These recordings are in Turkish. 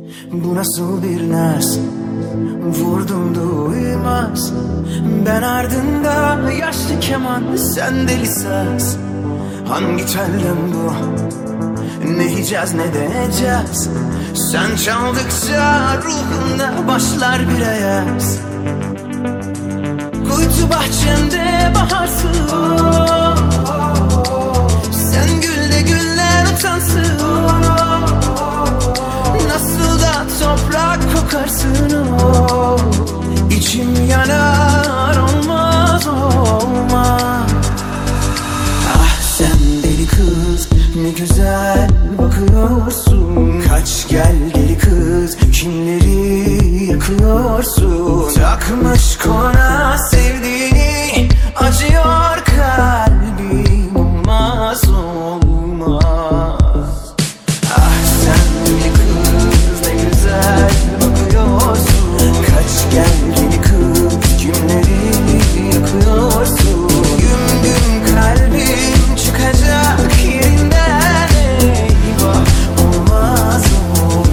Bu nasıl bir naz? Vurdum duymaz. Ben ardında yaşlı keman, sen deli saz. Hangi telden bu? Ne yiyeceğiz ne deneyeceğiz? Sen çaldıkça ruhumda başlar bir ayaz. Kuytu bahçemde baharsın. Sen gül de güller utansın. Nasıl da toprak kokarsın. İçim yanar, olmaz olmaz. Ah sen deli kız, ne güzel bakıyorsun. Kaç gel deli kız, kimleri yakıyorsun. Takmış kona sevdiğini, acıyor kalbim, olmaz olmaz. Ah sen deli kız, ne güzel bakıyorsun. Kaç gel deli kız, kimleri yakıyorsun. Güm güm kalbim çıkacak yerinden, eyvah, olmaz olmaz.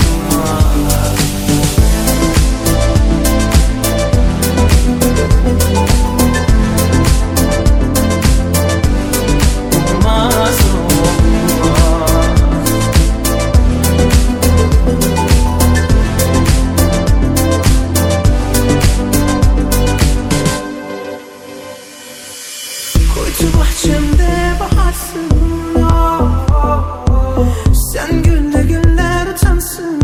Olmaz olmaz. Kuytu bahçemde baharsın. Sen gül de güller utansın.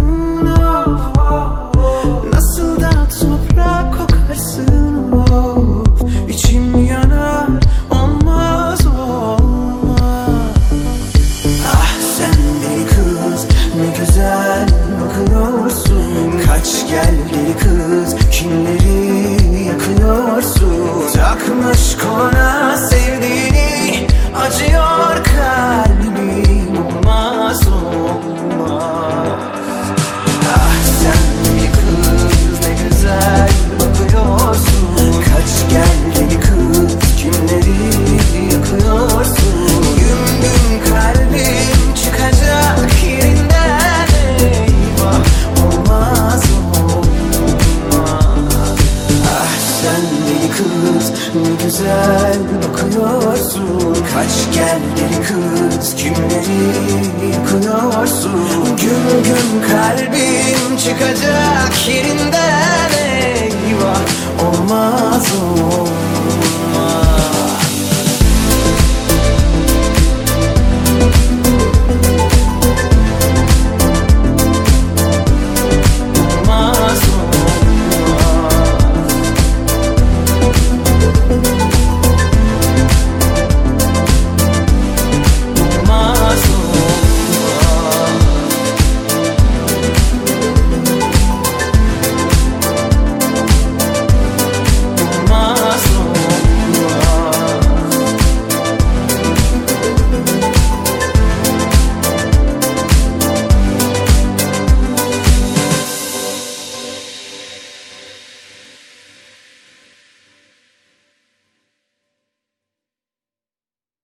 Nasıl da toprak kokarsın. İçim yanar, olmaz olmaz. Ah sen deli kız, ne güzel bakıyorsun. Kaç gel deli kız, kimleri yakıyorsun. Takmış kona sevdiğini, acıyor kalbim, olmaz olmaz. Ah sen deli kız, ne güzel bakıyorsun. Kaç gel deli kız, kimleri yakıyorsun. Güm güm kalbim çıkacak yerinden, eyvah, olmaz olmaz. Ah sen deli kız, ne güzel bakıyorsun. Kaç gel deli kız, kimleri yakıyorsun. Güm güm kalbim çıkacak yerinden.